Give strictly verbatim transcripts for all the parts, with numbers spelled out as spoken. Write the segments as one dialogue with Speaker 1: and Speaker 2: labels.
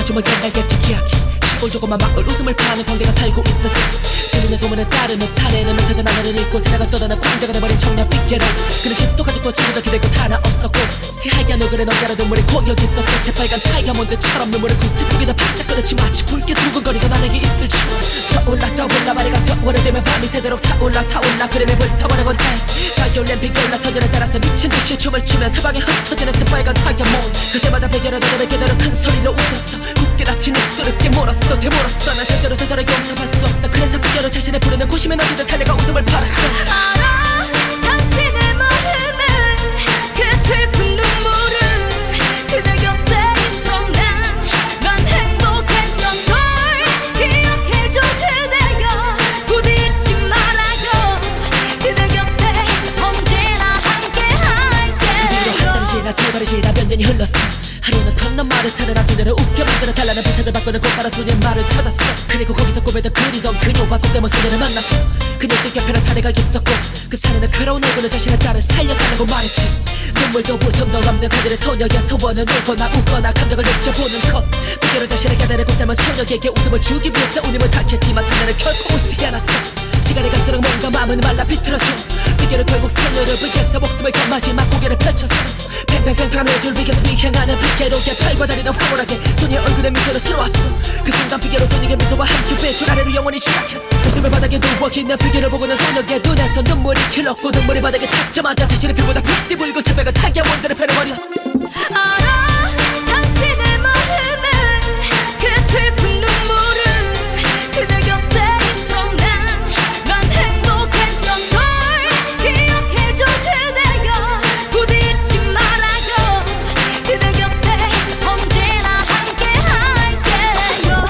Speaker 1: 아주 먼 옛날 옛적 이야기. 시골 조그만 마을 웃음을 파는 광대가 살고 있었지. 들리는 소문에 따르면 사내는 흩어져 나날을 잃고 살아가 떠나는 광대가 돼버린 청년 삐개로. 그는 집도 가지고 친구도 기대고 다 하나 없었고 새하얀 얼굴에 넘자라 눈물이 고여 있었어. 새빨간 다이아몬드처럼 눈물을 구슬프기도 반짝거렸지. 마치 붉게 두근거리던 나에게 있을처럼 떠올라 떠올라 말이가 떠오르되면 밤이 새도록 타올라 타올라 그림에 불타버리곤 해. 바이올린 비올라 선율에 따라서 미친듯이 춤을 추면 사방에 흩어지는 새빨간 다이아몬드. 그때마다 베개로 너를 베개로 큰 소리로 웃었어. 굳게 닫힌 입술을 깨물었어 되물었어. 난 절대로 스스로 용서할 수 없어. 그래서 비교로 자신을 부르는 고심에 어디든 달려가 웃음을 팔았어.
Speaker 2: 알아 당신의 마음은 그 슬픈 눈물을 그대 곁에 있어 난, 난 행복했던 걸 기억해줘 그대여. 부디 잊지 말아요. 그대 곁에 언제나 함께할게.
Speaker 1: 그 뒤로 한 달이 지나 두 달이 지나 몇 년이 흘렀어. 하루는 건넌 말을 사려나 소녀를 웃겨 만들어 달라는 부탁을 받고는 곧바로 소녀의 말을 찾았어. 그리고 거기서 꿈에도 그리던 그녀와 꽃대문 소녀를 만났어. 그녀의 옆에는 사내가 있었고 그 사내는 그러운 얼굴로 자신의 딸을 살려달라고 말했지. 눈물도 웃음도 없는 그들의 소녀의 소원은 울거나 웃거나 감정을 느껴보는 것. 비교로 자신의 곁에 꽃대문 소녀에게 웃음을 주기 위해서 운임을 닦였지만 소녀는 결코 웃지 않았어. 시간이 갈수록 뭔가 마음은 말라 비틀어져. 비계로 결국 소녀를 위해서 목숨을 건 마지막 고개를 펼쳤어. 팽팽팽팽한 외줄 비계에서 비행하는 비계로게 팔과 다리는 황홀하게 소녀의 얼굴에 미소를 쓸어왔어. 그 순간 비계로 소녀의 미소와 함께 외줄 아래로 영원히 추락했어. 웃음의 바닥에 누워있는 비계를 보고는 소녀의 눈에서 눈물이 흘렀고 눈물이 바닥에 닿자마자 자신의 피보다 빛이 불고 새벽을 다이아몬드를 패려버렸어.
Speaker 2: 알아 당신의 마음은 그 슬픈 눈물을 그대 곁에 있어 난, 난 행복했던 걸 기억해줘 그대여. 부디 잊지 말아요. 그대 곁에 언제나 함께할게요.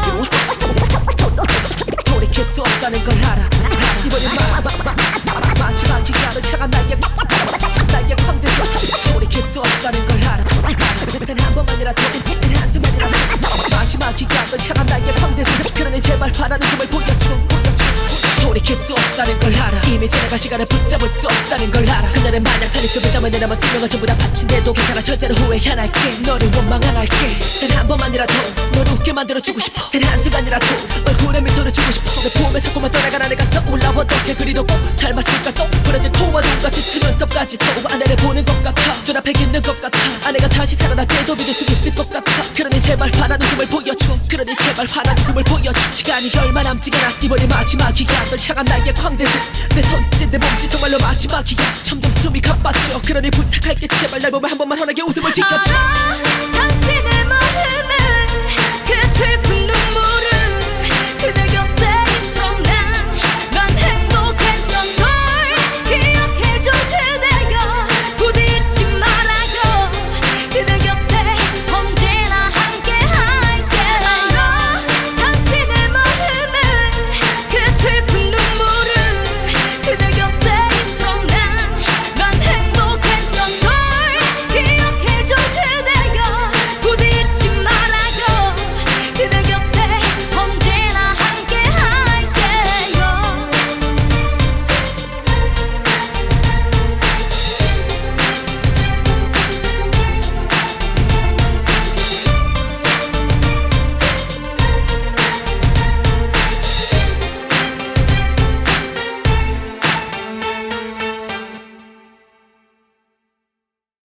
Speaker 1: 돌이킬 수 없다는 걸 알아. 이번엔 마지막 기간을 향한 나의 나의 광대죠. 돌이킬 수 없다는 걸 알아. 단 한 번만이라도 단 한순간이라도 마지막 기간을 향한 나의 광대죠. 그러니 제발 화나는 숨을 보여줘 보여줘. 돌이킬 수 없다는 걸 알아. 이미 지나간 시간을 붙잡을 수 없다는 걸 알아. 그날은 만약 살이 숨을 담아 내 남은 생명을 전부 다 바친데도 괜찮아. 절대로 후회 안 할게. 너를 원망 안 할게. 단 한 번만이라도 널 웃게 만들어주고 싶어. 단 한순간이라도 얼굴에 미소를 주고 싶어. 내 품에 자꾸만 떠나가는 내가 떠올라. 어떻게 그리도 꼭 닮았을까. 또 부러진 코와 눈같이 트는 섭까지도 아내를 보는 것 같아. 눈앞에 있는 것 같아. 아내가 다시 살아나게도 믿을 수 있을 것 같아. 그러니 제발 화나는 숨을 보여줘. 그러니 제발 화나는 숨을 보여줘. 시간이 얼마 남지 않아. 이번이 마지막이야. 널 향한 나의 광대지. 내 손짓 내 몸짓 정말로 마지막이야. 점점 숨이 가빠져. 그러니 부탁할게 제발 날 보면 한 번만 환하게 웃음을 지켜줘.
Speaker 2: 알아